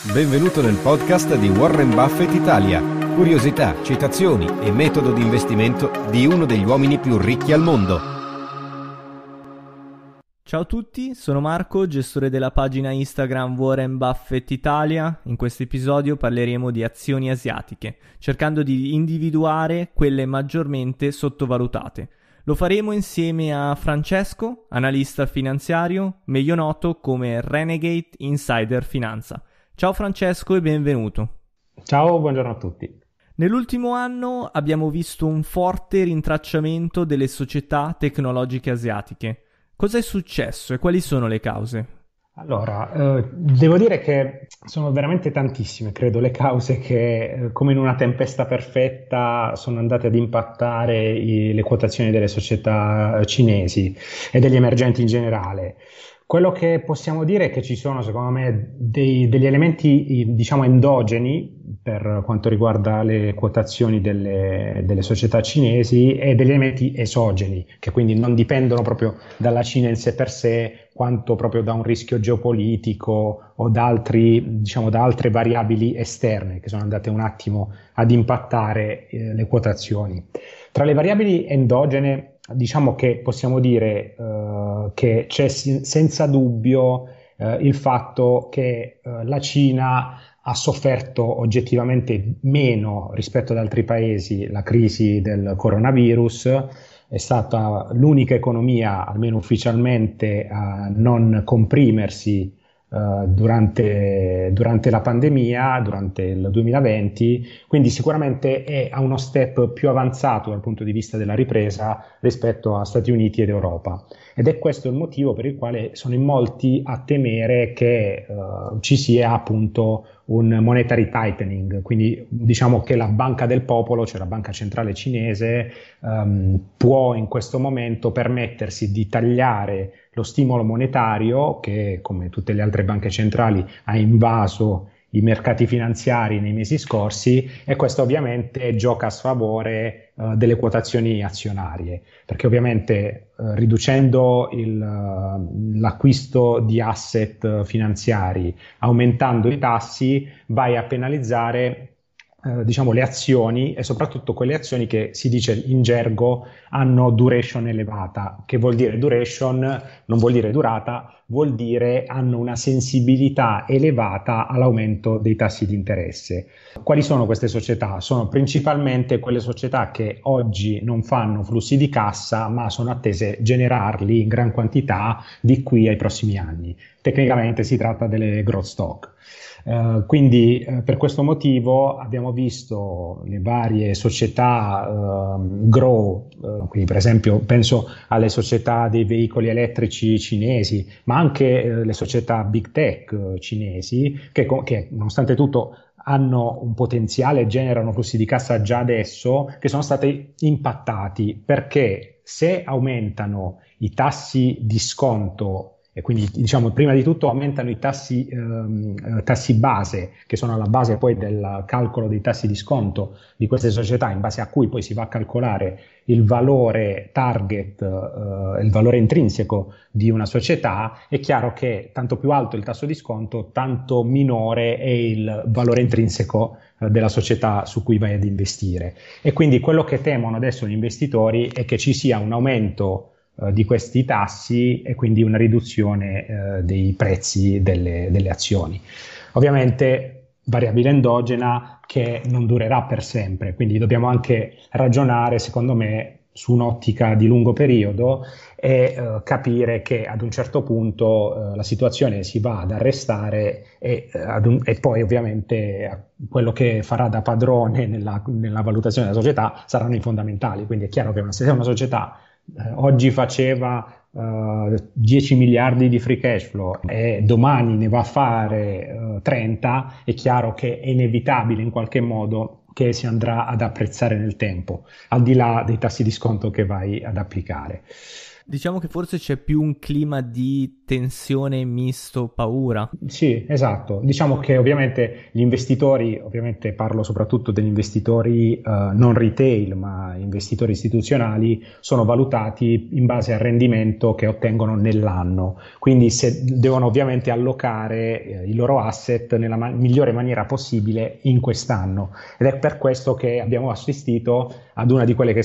Benvenuto nel podcast di Warren Buffett Italia. Curiosità, citazioni e metodo di investimento di uno degli uomini più ricchi al mondo. Ciao a tutti, sono Marco, gestore della pagina Instagram Warren Buffett Italia. In questo episodio parleremo di azioni asiatiche, cercando di individuare quelle maggiormente sottovalutate. Lo faremo insieme a Francesco, analista finanziario, meglio noto come Renegade Insider Finanza. Ciao Francesco e benvenuto. Ciao, buongiorno a tutti. Nell'ultimo anno abbiamo visto un forte rintracciamento delle società tecnologiche asiatiche. Cosa è successo e quali sono le cause? Allora, devo dire che sono veramente tantissime, credo, le cause che, come in una tempesta perfetta, sono andate ad impattare le quotazioni delle società cinesi e degli emergenti in generale. Quello che possiamo dire è che ci sono, secondo me, degli elementi, diciamo, endogeni per quanto riguarda le quotazioni delle società cinesi e degli elementi esogeni, che quindi non dipendono proprio dalla Cina in sé per sé, quanto proprio da un rischio geopolitico o da altre variabili esterne che sono andate un attimo ad impattare le quotazioni. Tra le variabili endogene, diciamo che possiamo dire che c'è senza dubbio il fatto che la Cina ha sofferto oggettivamente meno rispetto ad altri paesi la crisi del coronavirus. È stata l'unica economia, almeno ufficialmente, a non comprimersi durante la pandemia, durante il 2020, quindi sicuramente è a uno step più avanzato dal punto di vista della ripresa rispetto a Stati Uniti ed Europa. Ed è questo il motivo per il quale sono in molti a temere che ci sia appunto un monetary tightening, quindi diciamo che la banca del popolo, cioè la banca centrale cinese, può in questo momento permettersi di tagliare lo stimolo monetario che, come tutte le altre banche centrali, ha invaso i mercati finanziari nei mesi scorsi, e questo ovviamente gioca a sfavore delle quotazioni azionarie, perché ovviamente riducendo l'acquisto di asset finanziari, aumentando i tassi, vai a penalizzare le azioni, e soprattutto quelle azioni che si dice in gergo hanno duration elevata. Che vuol dire duration? Non vuol dire durata, vuol dire hanno una sensibilità elevata all'aumento dei tassi di interesse. Quali sono queste società? Sono principalmente quelle società che oggi non fanno flussi di cassa, ma sono attese generarli in gran quantità di qui ai prossimi anni. Tecnicamente si tratta delle growth stock. Quindi per questo motivo abbiamo visto le varie società grow, quindi per esempio penso alle società dei veicoli elettrici cinesi, ma anche le società big tech cinesi che nonostante tutto hanno un potenziale, generano flussi di cassa già adesso, che sono stati impattati perché se aumentano i tassi di sconto, e quindi diciamo prima di tutto aumentano i tassi base, che sono alla base poi del calcolo dei tassi di sconto di queste società, in base a cui poi si va a calcolare il valore target, il valore intrinseco di una società. È chiaro che tanto più alto il tasso di sconto, tanto minore è il valore intrinseco della società su cui vai ad investire. E quindi quello che temono adesso gli investitori è che ci sia un aumento di questi tassi e quindi una riduzione dei prezzi delle azioni. Ovviamente variabile endogena che non durerà per sempre, quindi dobbiamo anche ragionare, secondo me, su un'ottica di lungo periodo e capire che ad un certo punto la situazione si va ad arrestare e poi ovviamente quello che farà da padrone nella valutazione della società saranno i fondamentali. Quindi è chiaro che se una società oggi faceva 10 miliardi di free cash flow e domani ne va a fare 30, è chiaro che è inevitabile in qualche modo che si andrà ad apprezzare nel tempo, al di là dei tassi di sconto che vai ad applicare. Diciamo che forse c'è più un clima di tensione misto paura. Sì, esatto. Diciamo che ovviamente gli investitori, ovviamente parlo soprattutto degli investitori non retail, ma investitori istituzionali, sono valutati in base al rendimento che ottengono nell'anno. Quindi devono ovviamente allocare i loro asset nella migliore maniera possibile in quest'anno. Ed è per questo che abbiamo assistito ad una di quelle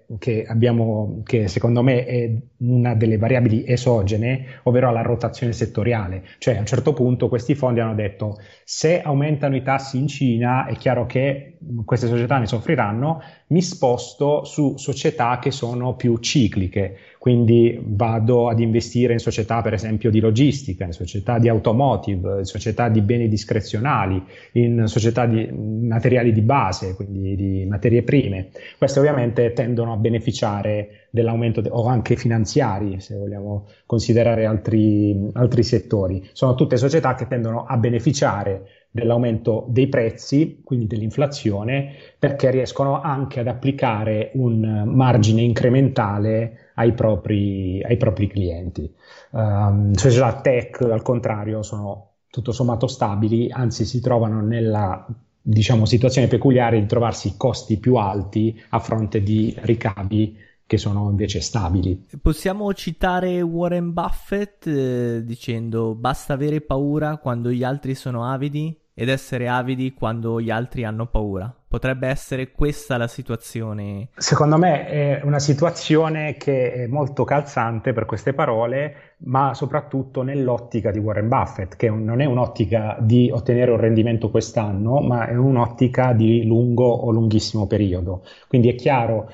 che secondo me è una delle variabili esogene, ovvero alla rotazione settoriale. Cioè a un certo punto questi fondi hanno detto: se aumentano i tassi in Cina è chiaro che queste società ne soffriranno, mi sposto su società che sono più cicliche, quindi vado ad investire in società per esempio di logistica, in società di automotive, in società di beni discrezionali, in società di materiali di base, quindi di materie prime. Queste ovviamente tendono a beneficiare dell'aumento o anche finanziari, se vogliamo considerare altri settori. Sono tutte società che tendono a beneficiare dell'aumento dei prezzi, quindi dell'inflazione, perché riescono anche ad applicare un margine incrementale ai propri clienti. Società tech, al contrario, sono tutto sommato stabili, anzi si trovano nella situazione peculiare di trovarsi costi più alti a fronte di ricavi che sono invece stabili. Possiamo citare Warren Buffett dicendo: basta avere paura quando gli altri sono avidi ed essere avidi quando gli altri hanno paura. Potrebbe essere questa la situazione? Secondo me è una situazione che è molto calzante per queste parole, ma soprattutto nell'ottica di Warren Buffett, che non è un'ottica di ottenere un rendimento quest'anno, ma è un'ottica di lungo o lunghissimo periodo. Quindi è chiaro,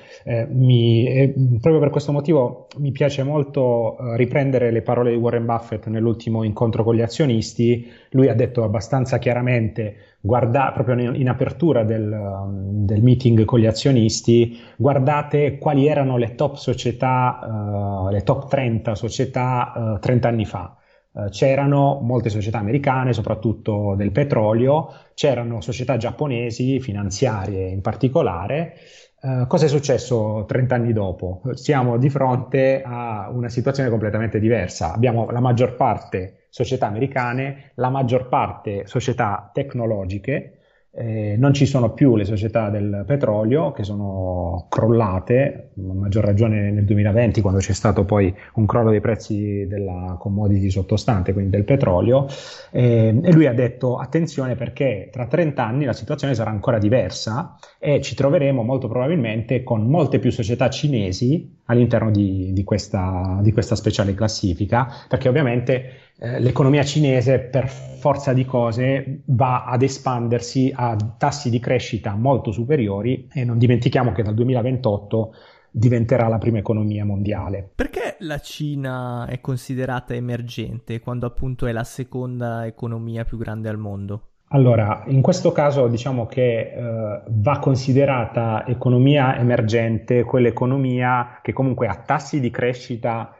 proprio per questo motivo mi piace molto riprendere le parole di Warren Buffett nell'ultimo incontro con gli azionisti. Lui ha detto abbastanza chiaramente, proprio in apertura del meeting con gli azionisti, guardate quali erano le top società, le top 30 società 30 anni fa. C'erano molte società americane, soprattutto del petrolio, c'erano società giapponesi, finanziarie in particolare. Cosa è successo 30 anni dopo? Siamo di fronte a una situazione completamente diversa. Abbiamo la maggior parte società americane, la maggior parte società tecnologiche, non ci sono più le società del petrolio che sono crollate, a maggior ragione nel 2020 quando c'è stato poi un crollo dei prezzi della commodity sottostante, quindi del petrolio, e lui ha detto attenzione perché tra 30 anni la situazione sarà ancora diversa e ci troveremo molto probabilmente con molte più società cinesi all'interno di questa speciale classifica, perché ovviamente l'economia cinese per forza di cose va ad espandersi a tassi di crescita molto superiori e non dimentichiamo che dal 2028 diventerà la prima economia mondiale. Perché la Cina è considerata emergente quando appunto è la seconda economia più grande al mondo? Allora, in questo caso diciamo che va considerata economia emergente quell'economia che comunque ha tassi di crescita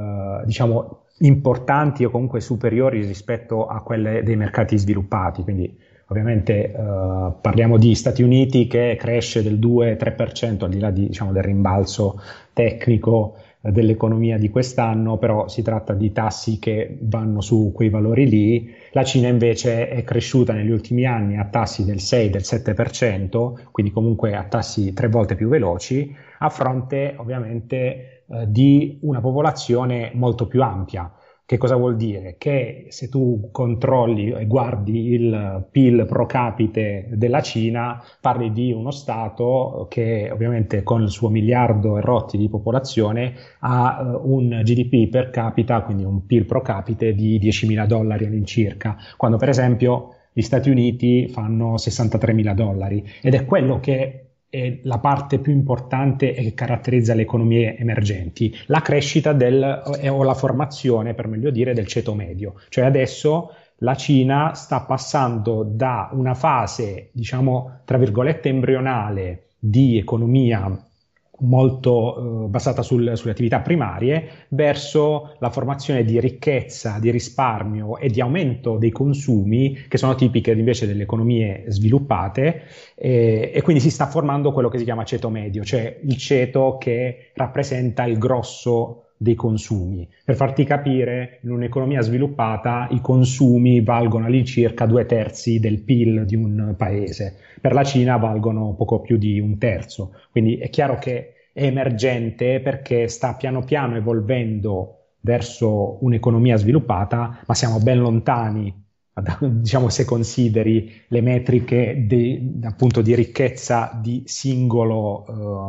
importanti o comunque superiori rispetto a quelle dei mercati sviluppati. Quindi ovviamente parliamo di Stati Uniti che cresce del 2-3%, al di là del rimbalzo tecnico dell'economia di quest'anno, però si tratta di tassi che vanno su quei valori lì. La Cina invece è cresciuta negli ultimi anni a tassi del 6-7%, quindi comunque a tassi 3 volte più veloci, a fronte ovviamente di una popolazione molto più ampia. Che cosa vuol dire? Che se tu controlli e guardi il PIL pro capite della Cina, parli di uno Stato che ovviamente con il suo 1 miliardo e rotti di popolazione ha un GDP per capita, quindi un PIL pro capite di $10.000 all'incirca, quando per esempio gli Stati Uniti fanno $63.000, ed è quello che è la parte più importante e che caratterizza le economie emergenti, la crescita o la formazione, per meglio dire, del ceto medio. Cioè adesso la Cina sta passando da una fase, tra virgolette, embrionale di economia molto basata sulle attività primarie, verso la formazione di ricchezza, di risparmio e di aumento dei consumi, che sono tipiche invece delle economie sviluppate, e quindi si sta formando quello che si chiama ceto medio, cioè il ceto che rappresenta il grosso dei consumi. Per farti capire, in un'economia sviluppata i consumi valgono all'incirca 2/3 del PIL di un paese, per la Cina valgono poco più di 1/3, quindi è chiaro che è emergente perché sta piano piano evolvendo verso un'economia sviluppata, ma siamo ben lontani, diciamo, se consideri le metriche appunto di ricchezza di singolo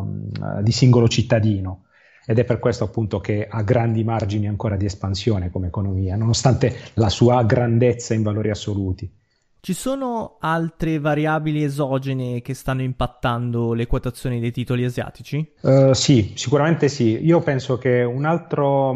cittadino. Ed è per questo appunto che ha grandi margini ancora di espansione come economia, nonostante la sua grandezza in valori assoluti. Ci sono altre variabili esogene che stanno impattando le quotazioni dei titoli asiatici? Sì, sicuramente sì. Io penso che un altro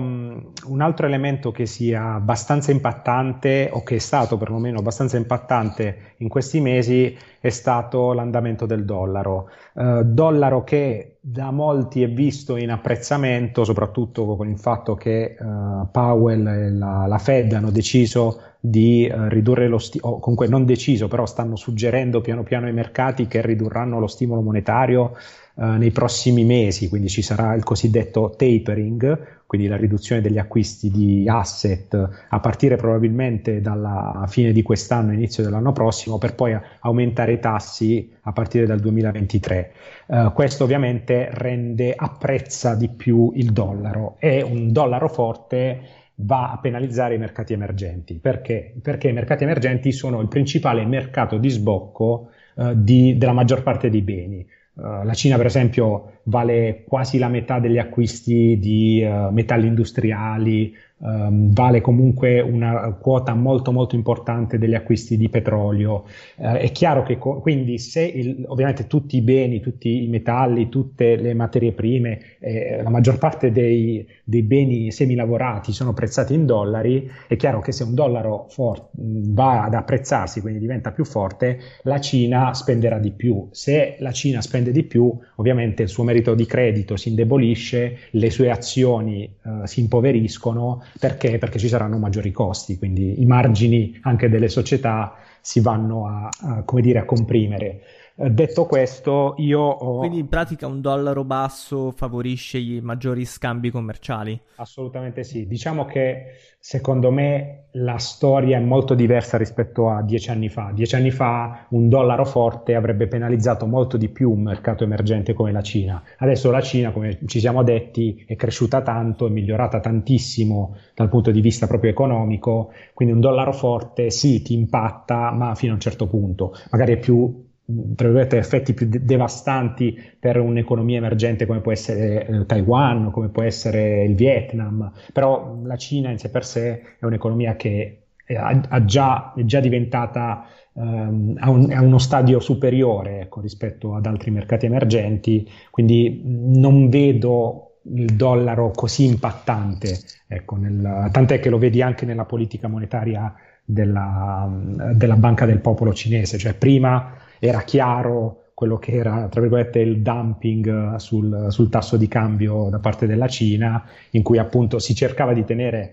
elemento che sia abbastanza impattante, o che è stato perlomeno abbastanza impattante in questi mesi, è stato l'andamento del dollaro. Dollaro che da molti è visto in apprezzamento, soprattutto con il fatto che Powell e la Fed hanno deciso di ridurre o comunque non deciso, però stanno suggerendo piano piano ai mercati che ridurranno lo stimolo monetario nei prossimi mesi, quindi ci sarà il cosiddetto tapering, quindi la riduzione degli acquisti di asset a partire probabilmente dalla fine di quest'anno, inizio dell'anno prossimo, per poi aumentare i tassi a partire dal 2023. Questo ovviamente apprezza di più il dollaro, e un dollaro forte va a penalizzare i mercati emergenti. Perché? Perché i mercati emergenti sono il principale mercato di sbocco della maggior parte dei beni. La Cina, per esempio, vale quasi la metà degli acquisti di metalli industriali, vale comunque una quota molto molto importante degli acquisti di petrolio. È chiaro che quindi se ovviamente tutti i beni, tutti i metalli, tutte le materie prime, la maggior parte dei beni semilavorati sono prezzati in dollari, è chiaro che se un dollaro va ad apprezzarsi, quindi diventa più forte, la Cina spenderà di più. Se la Cina spende di più, ovviamente il suo merito di credito si indebolisce, le sue azioni si impoveriscono. Perché? Perché ci saranno maggiori costi, quindi i margini anche delle società si vanno a comprimere. Detto questo, Quindi in pratica un dollaro basso favorisce i maggiori scambi commerciali? Assolutamente sì. Diciamo che secondo me la storia è molto diversa rispetto a 10 anni fa. 10 anni fa un dollaro forte avrebbe penalizzato molto di più un mercato emergente come la Cina. Adesso la Cina, come ci siamo detti, è cresciuta tanto, è migliorata tantissimo dal punto di vista proprio economico, quindi un dollaro forte sì, ti impatta, ma fino a un certo punto. Magari è più, tra virgolette, effetti più devastanti per un'economia emergente come può essere Taiwan, come può essere il Vietnam, però la Cina in sé per sé è un'economia che è già diventata a uno stadio superiore, ecco, rispetto ad altri mercati emergenti, quindi non vedo il dollaro così impattante, ecco, tant'è che lo vedi anche nella politica monetaria della Banca del Popolo cinese, cioè prima era chiaro quello che era, tra virgolette, il dumping sul tasso di cambio da parte della Cina, in cui appunto si cercava di tenere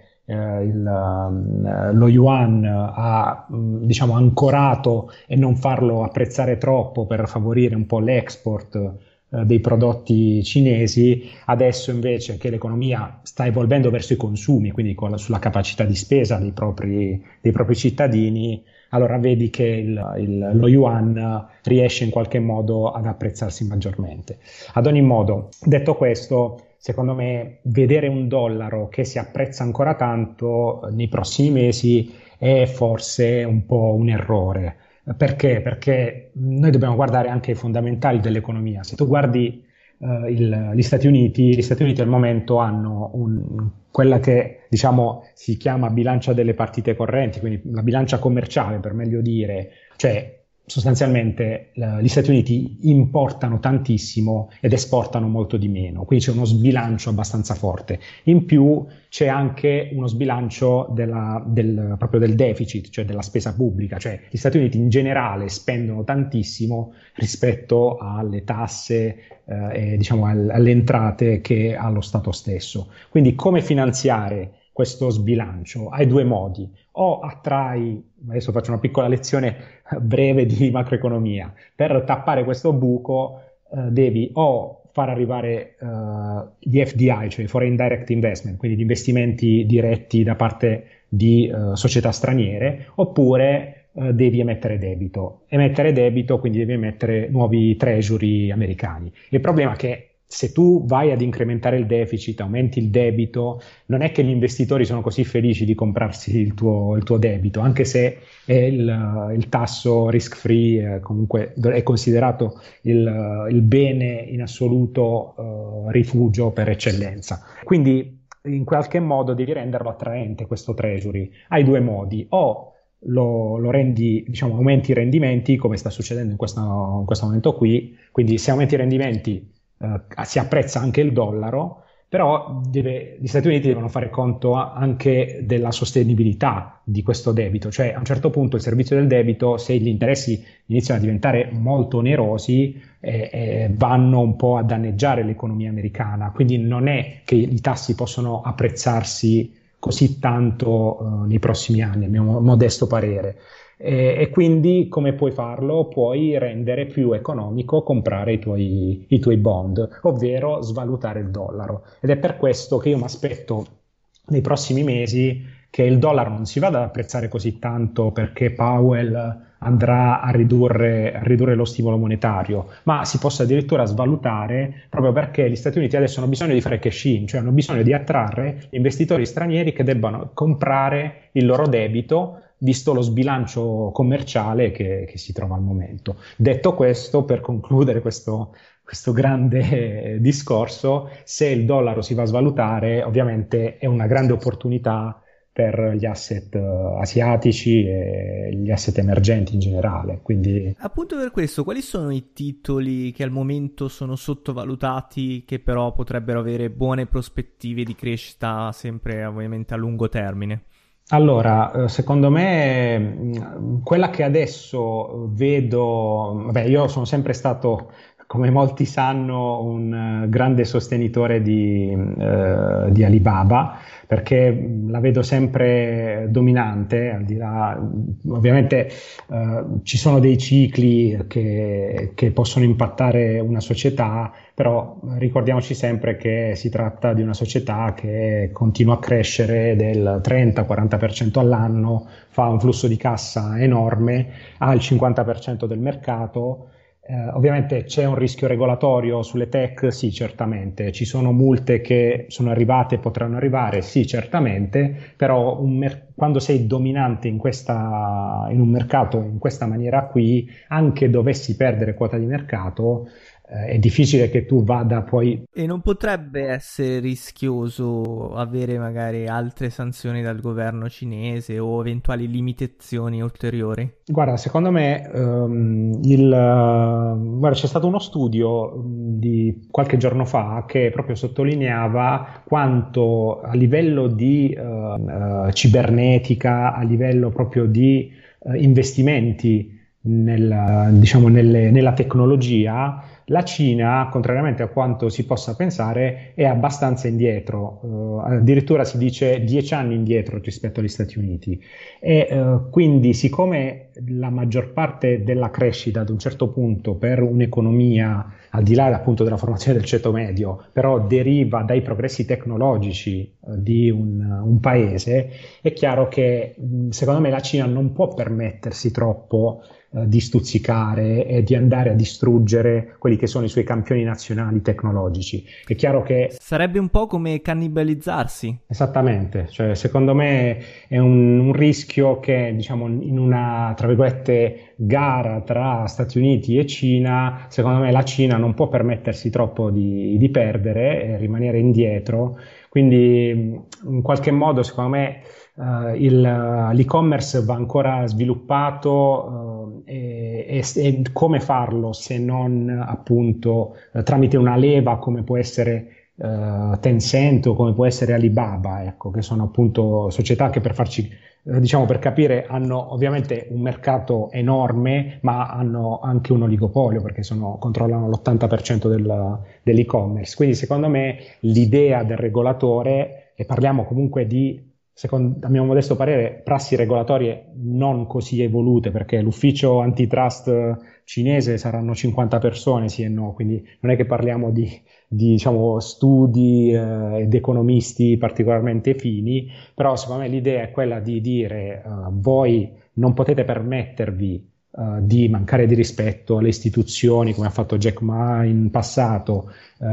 lo yuan diciamo ancorato e non farlo apprezzare troppo per favorire un po' l'export dei prodotti cinesi. Adesso invece che l'economia sta evolvendo verso i consumi, quindi sulla capacità di spesa dei propri cittadini, allora vedi che lo yuan riesce in qualche modo ad apprezzarsi maggiormente. Ad ogni modo, detto questo, secondo me vedere un dollaro che si apprezza ancora tanto nei prossimi mesi è forse un po' un errore. Perché? Perché noi dobbiamo guardare anche i fondamentali dell'economia. Se tu guardi gli Stati Uniti al momento hanno quella che diciamo si chiama bilancia delle partite correnti, quindi la bilancia commerciale per meglio dire, cioè sostanzialmente gli Stati Uniti importano tantissimo ed esportano molto di meno, quindi c'è uno sbilancio abbastanza forte. In più c'è anche uno sbilancio proprio del deficit, cioè della spesa pubblica, cioè gli Stati Uniti in generale spendono tantissimo rispetto alle tasse e diciamo alle entrate che ha lo Stato stesso. Quindi come finanziare questo sbilancio? Hai due modi: o attrai, adesso faccio una piccola lezione breve di macroeconomia, per tappare questo buco devi o far arrivare gli FDI, cioè i Foreign Direct Investment, quindi gli investimenti diretti da parte di società straniere, oppure devi emettere debito. Emettere debito, quindi devi emettere nuovi treasury americani. Il problema è che se tu vai ad incrementare il deficit, aumenti il debito, non è che gli investitori sono così felici di comprarsi il tuo debito, anche se è il tasso risk free, comunque è considerato il bene in assoluto rifugio per eccellenza. Quindi in qualche modo devi renderlo attraente questo treasury. Hai due modi: o lo rendi, diciamo, aumenti i rendimenti, come sta succedendo in questo momento qui, quindi se aumenti i rendimenti si apprezza anche il dollaro, però gli Stati Uniti devono fare conto anche della sostenibilità di questo debito, cioè a un certo punto il servizio del debito, se gli interessi iniziano a diventare molto onerosi, vanno un po' a danneggiare l'economia americana, quindi non è che i tassi possono apprezzarsi così tanto nei prossimi anni, a mio modesto parere. E quindi come puoi farlo? Puoi rendere più economico comprare i tuoi bond, ovvero svalutare il dollaro. Ed è per questo che io mi aspetto nei prossimi mesi che il dollaro non si vada ad apprezzare così tanto perché Powell andrà a ridurre lo stimolo monetario, ma si possa addirittura svalutare, proprio perché gli Stati Uniti adesso hanno bisogno di fare cash in, cioè hanno bisogno di attrarre investitori stranieri che debbano comprare il loro debito, visto lo sbilancio commerciale che si trova al momento. Detto questo, per concludere questo grande discorso, se il dollaro si va a svalutare, ovviamente è una grande opportunità per gli asset asiatici e gli asset emergenti in generale. Quindi, appunto per questo, quali sono i titoli che al momento sono sottovalutati, che però potrebbero avere buone prospettive di crescita sempre ovviamente a lungo termine? allora, secondo me quella che adesso vedo, vabbè, io sono sempre stato, come molti sanno, un grande sostenitore di Alibaba, perché la vedo sempre dominante, al di là, ovviamente ci sono dei cicli che possono impattare una società, però ricordiamoci sempre che si tratta di una società che continua a crescere del 30-40% all'anno, fa un flusso di cassa enorme, ha il 50% del mercato. Ovviamente c'è un rischio regolatorio sulle tech? Sì, certamente. Ci sono multe che sono arrivate e potranno arrivare? Sì, certamente, però quando sei dominante in un mercato in questa maniera qui, anche dovessi perdere quota di mercato, è difficile che tu vada poi... E non potrebbe essere rischioso avere magari altre sanzioni dal governo cinese o eventuali limitazioni ulteriori? Guarda, secondo me guarda, c'è stato uno studio di qualche giorno fa che proprio sottolineava quanto a livello di cibernetica, a livello proprio di investimenti nella tecnologia, la Cina, contrariamente a quanto si possa pensare, è abbastanza indietro, addirittura si dice 10 anni indietro rispetto agli Stati Uniti. Quindi, siccome la maggior parte della crescita ad un certo punto per un'economia, al di là appunto della formazione del ceto medio, però deriva dai progressi tecnologici di un paese, è chiaro che secondo me la Cina non può permettersi troppo di stuzzicare e di andare a distruggere quelli che sono i suoi campioni nazionali tecnologici. È chiaro che sarebbe un po' come cannibalizzarsi. Esattamente, cioè secondo me è un rischio che, diciamo, in una, tra virgolette, gara tra Stati Uniti e Cina, secondo me la Cina non può permettersi troppo di perdere e rimanere indietro, quindi in qualche modo secondo me l'e-commerce va ancora sviluppato e come farlo se non appunto tramite una leva come può essere Tencent o come può essere Alibaba, ecco, che sono appunto società che per farci diciamo, per capire, hanno ovviamente un mercato enorme, ma hanno anche un oligopolio perché controllano l'80% dell'e-commerce. Quindi secondo me l'idea del regolatore, e parliamo comunque di a mio modesto parere, prassi regolatorie non così evolute, perché l'ufficio antitrust cinese saranno 50 persone, sì e no, quindi non è che parliamo di diciamo, studi ed economisti particolarmente fini, però secondo me l'idea è quella di dire voi non potete permettervi di mancare di rispetto alle istituzioni come ha fatto Jack Ma in passato,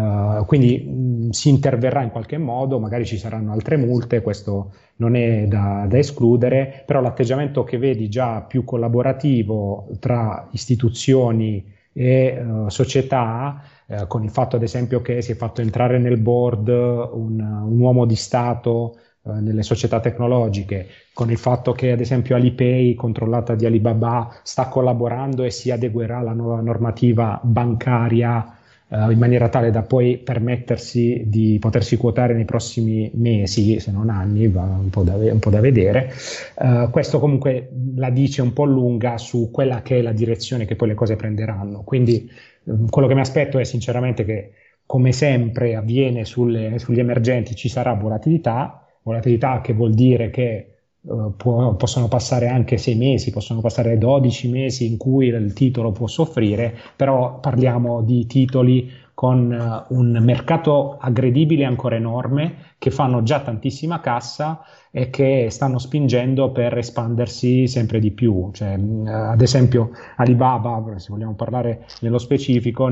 quindi si interverrà in qualche modo, magari ci saranno altre multe, questo non è da escludere, però l'atteggiamento che vedi già più collaborativo tra istituzioni e società, con il fatto ad esempio che si è fatto entrare nel board un uomo di Stato nelle società tecnologiche, con il fatto che ad esempio Alipay, controllata di Alibaba, sta collaborando e si adeguerà alla nuova normativa bancaria in maniera tale da poi permettersi di potersi quotare nei prossimi mesi, se non anni, va un po' da vedere. Questo comunque la dice un po' lunga su quella che è la direzione che poi le cose prenderanno. Quindi quello che mi aspetto è sinceramente che, come sempre avviene sugli emergenti, ci sarà volatilità che vuol dire che possono passare anche 6 mesi, possono passare 12 mesi in cui il titolo può soffrire, però parliamo di titoli con un mercato aggredibile ancora enorme, che fanno già tantissima cassa e che stanno spingendo per espandersi sempre di più. Cioè, ad esempio Alibaba, se vogliamo parlare nello specifico,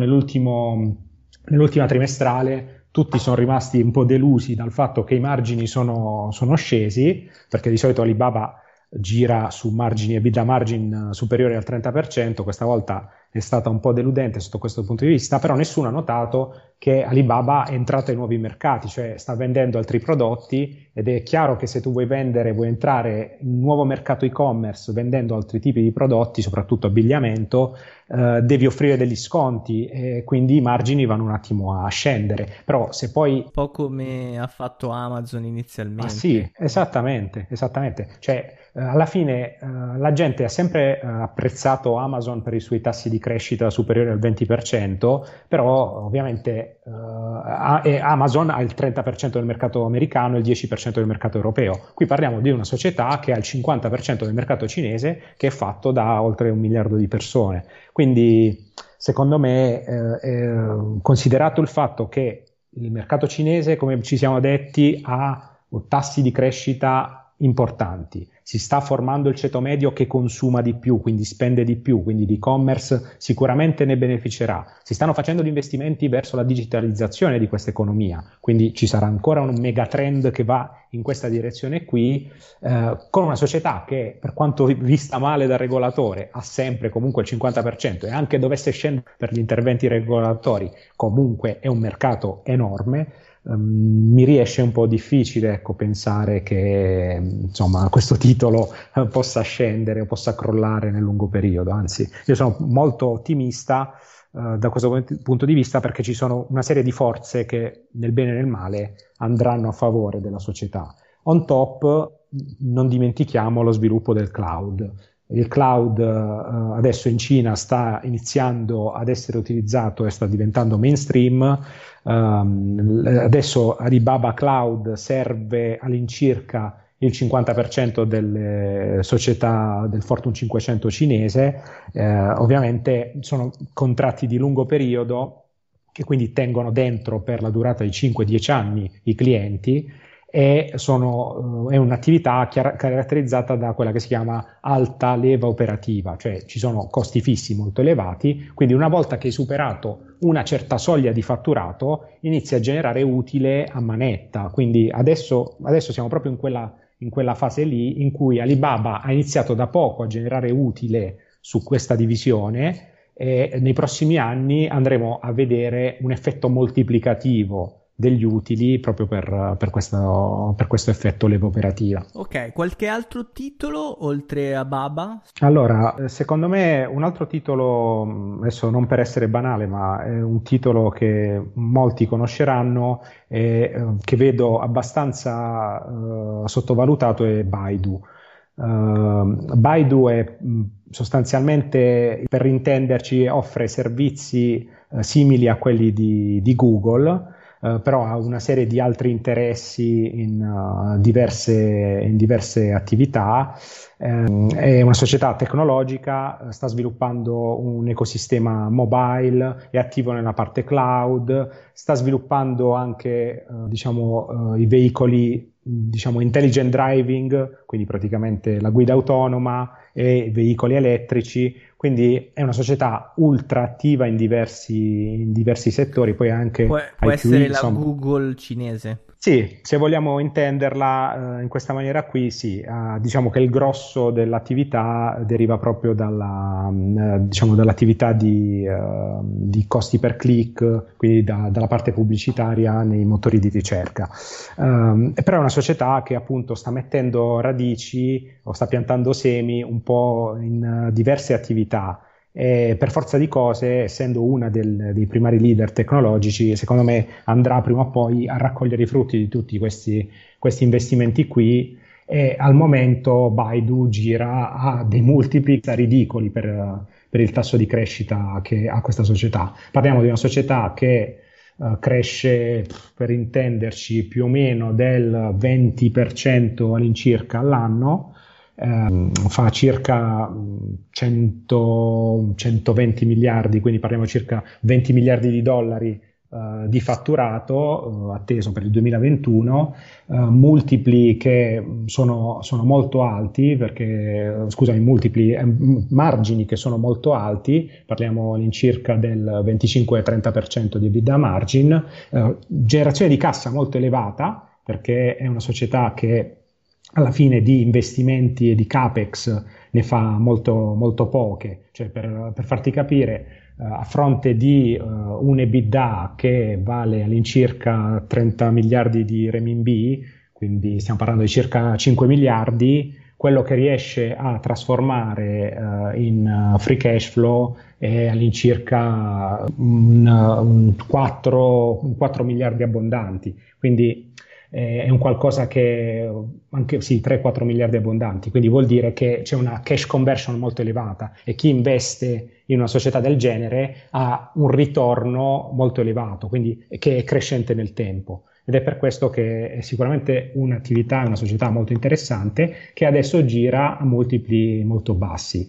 nell'ultima trimestrale tutti sono rimasti un po' delusi dal fatto che i margini sono scesi, perché di solito Alibaba gira su margini EBITDA margin superiori al 30%, questa volta è stata un po' deludente sotto questo punto di vista, però nessuno ha notato che Alibaba è entrata in nuovi mercati, cioè sta vendendo altri prodotti, ed è chiaro che se tu vuoi entrare in un nuovo mercato e-commerce vendendo altri tipi di prodotti, soprattutto abbigliamento, devi offrire degli sconti e quindi i margini vanno un attimo a scendere. Però se poi... Un po' come ha fatto Amazon inizialmente. Ah sì, esattamente. Cioè, alla fine la gente ha sempre apprezzato Amazon per i suoi tassi di crescita superiori al 20%, però ovviamente Amazon ha il 30% del mercato americano e il 10% del mercato europeo. Qui parliamo di una società che ha il 50% del mercato cinese, che è fatto da oltre 1 miliardo di persone. Quindi, secondo me, considerato il fatto che il mercato cinese, come ci siamo detti, ha tassi di crescita importanti, si sta formando il ceto medio che consuma di più, quindi spende di più, quindi l'e-commerce sicuramente ne beneficerà. Si stanno facendo gli investimenti verso la digitalizzazione di questa economia, quindi ci sarà ancora un megatrend che va in questa direzione qui, con una società che, per quanto vista male dal regolatore, ha sempre comunque il 50%, e anche dovesse scendere per gli interventi regolatori, comunque è un mercato enorme. Mi riesce un po' difficile, ecco, pensare che insomma questo titolo possa scendere o possa crollare nel lungo periodo. Anzi, io sono molto ottimista da questo punto di vista, perché ci sono una serie di forze che nel bene e nel male andranno a favore della società. On top, non dimentichiamo lo sviluppo del cloud. Il cloud adesso in Cina sta iniziando ad essere utilizzato e sta diventando mainstream. Adesso Alibaba Cloud serve all'incirca il 50% delle società del Fortune 500 cinese. Ovviamente sono contratti di lungo periodo che quindi tengono dentro per la durata di 5-10 anni i clienti, e è un'attività caratterizzata da quella che si chiama alta leva operativa, cioè ci sono costi fissi molto elevati, quindi una volta che hai superato una certa soglia di fatturato inizi a generare utile a manetta. Quindi adesso siamo proprio in quella fase lì in cui Alibaba ha iniziato da poco a generare utile su questa divisione, e nei prossimi anni andremo a vedere un effetto moltiplicativo degli utili proprio per questo effetto leva operativa. Ok, qualche altro titolo oltre a Baba? Allora, secondo me un altro titolo, adesso non per essere banale, ma è un titolo che molti conosceranno e che vedo abbastanza sottovalutato, è Baidu. Baidu è sostanzialmente, per intenderci, offre servizi simili a quelli di Google. però ha una serie di altri interessi in diverse attività. È una società tecnologica, sta sviluppando un ecosistema mobile, è attivo nella parte cloud, sta sviluppando anche i veicoli intelligent driving, quindi praticamente la guida autonoma e veicoli elettrici, quindi è una società ultra attiva in diversi settori, poi anche può essere la Google cinese. Sì, se vogliamo intenderla in questa maniera qui, sì, diciamo che il grosso dell'attività deriva proprio dall'attività di costi per click, quindi dalla parte pubblicitaria nei motori di ricerca. Però è una società che appunto sta mettendo radici o sta piantando semi un po' in diverse attività. E per forza di cose, essendo una dei primari leader tecnologici, secondo me andrà prima o poi a raccogliere i frutti di tutti questi investimenti qui, e al momento Baidu gira a dei multipli ridicoli per il tasso di crescita che ha questa società. Parliamo di una società che cresce, per intenderci, più o meno del 20% all'incirca all'anno. Fa circa 120 miliardi, quindi parliamo circa 20 miliardi di dollari di fatturato atteso per il 2021, multipli che sono molto alti, margini che sono molto alti, parliamo all'incirca del 25-30% di EBITDA margin, generazione di cassa molto elevata, perché è una società che alla fine di investimenti e di capex ne fa molto, molto poche. Cioè, per farti capire, a fronte di un EBITDA che vale all'incirca 30 miliardi di renminbi, quindi stiamo parlando di circa 5 miliardi, quello che riesce a trasformare in free cash flow è all'incirca un 4 miliardi abbondanti. Quindi è un qualcosa che anche 3-4 miliardi abbondanti, quindi vuol dire che c'è una cash conversion molto elevata, e chi investe in una società del genere ha un ritorno molto elevato, quindi che è crescente nel tempo, ed è per questo che è sicuramente un'attività, una società molto interessante, che adesso gira a multipli molto bassi.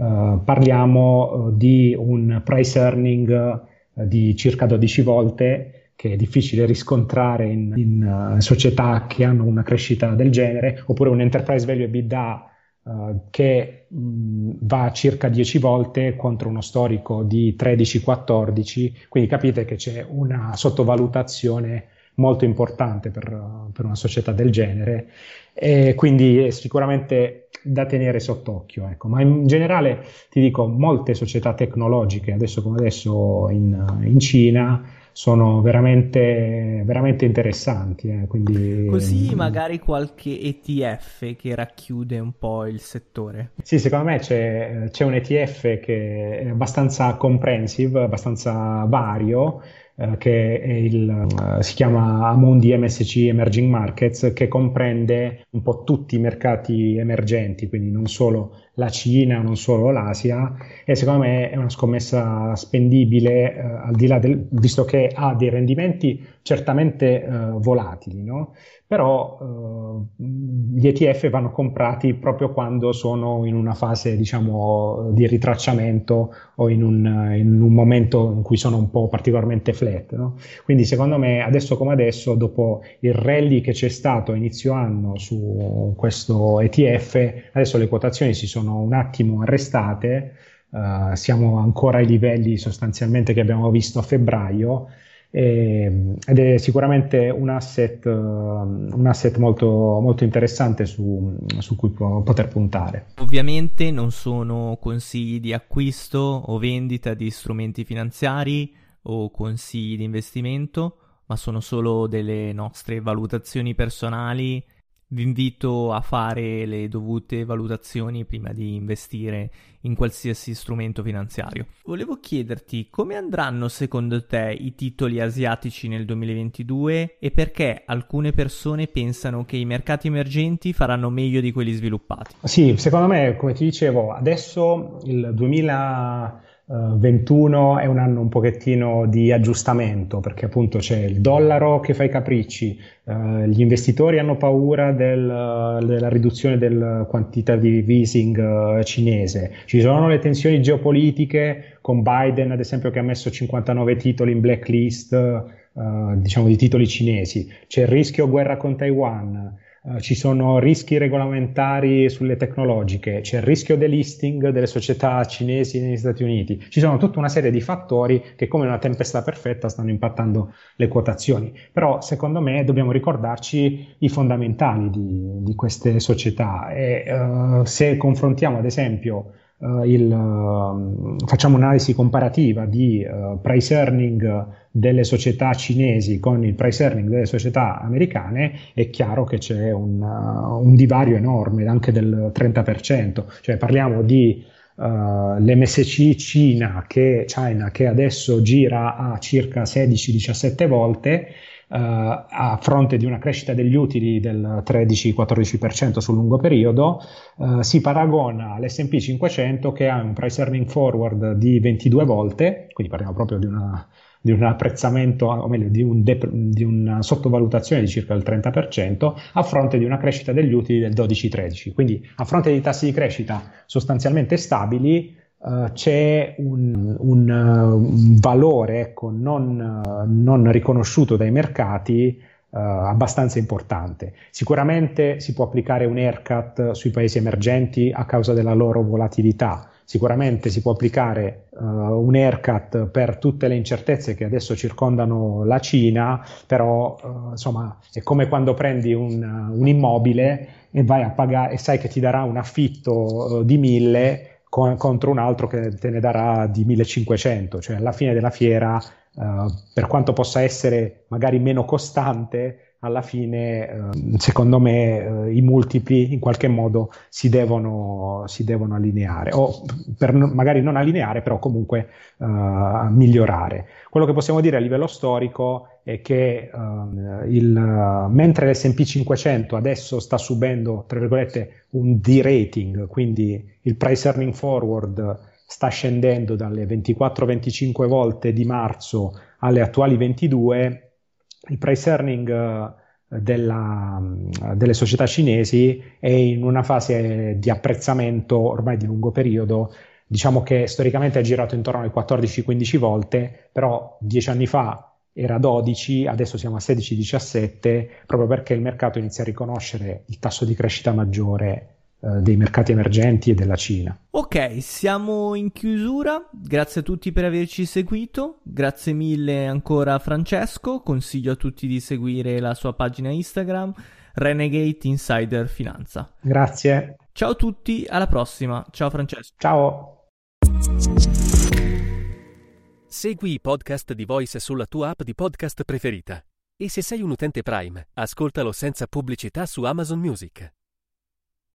Parliamo di un price earning di circa 12 volte, che è difficile riscontrare in società che hanno una crescita del genere, oppure un enterprise value EBITDA che va a circa 10 volte contro uno storico di 13-14, quindi capite che c'è una sottovalutazione molto importante per una società del genere, e quindi è sicuramente da tenere sott'occhio, ecco. Ma in generale ti dico, molte società tecnologiche adesso come adesso in Cina sono veramente, veramente interessanti, quindi così magari qualche ETF che racchiude un po' il settore. Sì, secondo me c'è un ETF che è abbastanza comprehensive, abbastanza vario, che è si chiama Amundi MSC Emerging Markets, che comprende un po' tutti i mercati emergenti, quindi non solo la Cina, non solo l'Asia, e secondo me è una scommessa spendibile, al di là visto che ha dei rendimenti certamente volatili, no? Però gli ETF vanno comprati proprio quando sono in una fase, diciamo, di ritracciamento o in un momento in cui sono un po' particolarmente flat, no? Quindi secondo me adesso come adesso, dopo il rally che c'è stato a inizio anno su questo ETF, adesso le quotazioni si sono un attimo arrestate, siamo ancora ai livelli sostanzialmente che abbiamo visto a febbraio, ed è sicuramente un asset molto, molto interessante su cui poter puntare. Ovviamente non sono consigli di acquisto o vendita di strumenti finanziari o consigli di investimento, ma sono solo delle nostre valutazioni personali. Vi invito a fare le dovute valutazioni prima di investire in qualsiasi strumento finanziario. Volevo chiederti come andranno secondo te i titoli asiatici nel 2022 e perché alcune persone pensano che i mercati emergenti faranno meglio di quelli sviluppati. Sì, secondo me, come ti dicevo, adesso il 21 è un anno un pochettino di aggiustamento, perché appunto c'è il dollaro che fa i capricci, gli investitori hanno paura della riduzione del quantitative easing cinese, ci sono le tensioni geopolitiche con Biden ad esempio che ha messo 59 titoli in blacklist diciamo di titoli cinesi, c'è il rischio guerra con Taiwan. Ci sono rischi regolamentari sulle tecnologiche, c'è il rischio delisting delle società cinesi negli Stati Uniti, ci sono tutta una serie di fattori che come una tempesta perfetta stanno impattando le quotazioni, però secondo me dobbiamo ricordarci i fondamentali di queste società e se confrontiamo ad esempio facciamo un'analisi comparativa di price earning delle società cinesi con il price earning delle società americane, è chiaro che c'è un divario enorme, anche del 30%, cioè parliamo di l'MSCI China che adesso gira a circa 16-17 volte, a fronte di una crescita degli utili del 13-14% sul lungo periodo, si paragona all'S&P 500 che ha un price earning forward di 22 volte, quindi parliamo proprio di un apprezzamento, o meglio di una sottovalutazione di circa il 30%, a fronte di una crescita degli utili del 12-13%. Quindi a fronte di tassi di crescita sostanzialmente stabili, c'è un valore, ecco, non riconosciuto dai mercati abbastanza importante. Sicuramente si può applicare un haircut sui paesi emergenti a causa della loro volatilità, sicuramente si può applicare un haircut per tutte le incertezze che adesso circondano la Cina, però insomma è come quando prendi un immobile e vai a pagare e sai che ti darà un affitto di 1.000 contro un altro che te ne darà di 1.500, cioè alla fine della fiera, per quanto possa essere magari meno costante, alla fine secondo me i multipli in qualche modo si devono allineare, o magari non allineare, però comunque migliorare. Quello che possiamo dire a livello storico è che mentre l'S&P 500 adesso sta subendo, tra virgolette, un derating, quindi il price earning forward sta scendendo dalle 24-25 volte di marzo alle attuali 22, il price earning delle società cinesi è in una fase di apprezzamento ormai di lungo periodo. Diciamo che storicamente è girato intorno alle 14-15 volte, però 10 anni fa era 12, adesso siamo a 16-17, proprio perché il mercato inizia a riconoscere il tasso di crescita maggiore dei mercati emergenti e della Cina. Ok, siamo in chiusura, grazie a tutti per averci seguito, grazie mille ancora a Francesco, consiglio a tutti di seguire la sua pagina Instagram, Renegade Insider Finanza. Grazie. Ciao a tutti, alla prossima, ciao Francesco. Ciao. Segui i podcast di Voice sulla tua app di podcast preferita e se sei un utente Prime, ascoltalo senza pubblicità su Amazon Music.